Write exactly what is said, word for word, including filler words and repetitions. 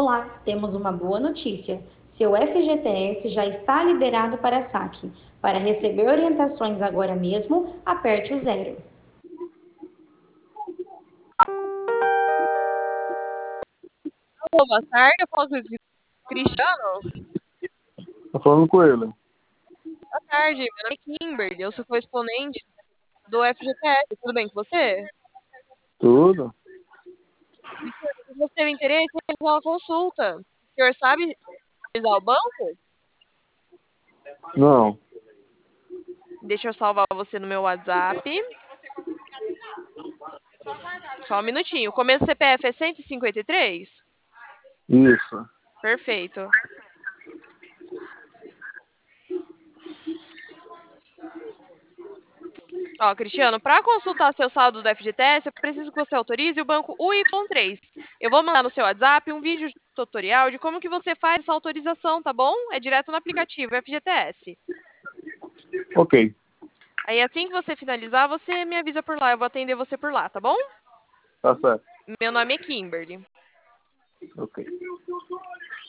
Olá, temos uma boa notícia. Seu F G T S já está liberado para saque. Para receber orientações agora mesmo, aperte o zero. Alô, boa tarde, eu falo com o Cristiano. Tá falando com ele. Boa tarde, meu nome é Kimberly, eu sou correspondente do F G T S, tudo bem com você? Tudo? Se você tem interesse em realizar uma consulta, o senhor sabe utilizar o banco? Não. Deixa eu salvar você no meu WhatsApp. Só um minutinho. O começo do C P F é cento e cinquenta e três? Isso. Perfeito. Ó, Cristiano, para consultar seu saldo do F G T S, eu preciso que você autorize o banco U Y três. Eu vou mandar no seu WhatsApp um vídeo tutorial de como que você faz essa autorização, tá bom? É direto no aplicativo F G T S. Ok. Aí assim que você finalizar, você me avisa por lá, eu vou atender você por lá, tá bom? Tá certo. Meu nome é Kimberly. Ok.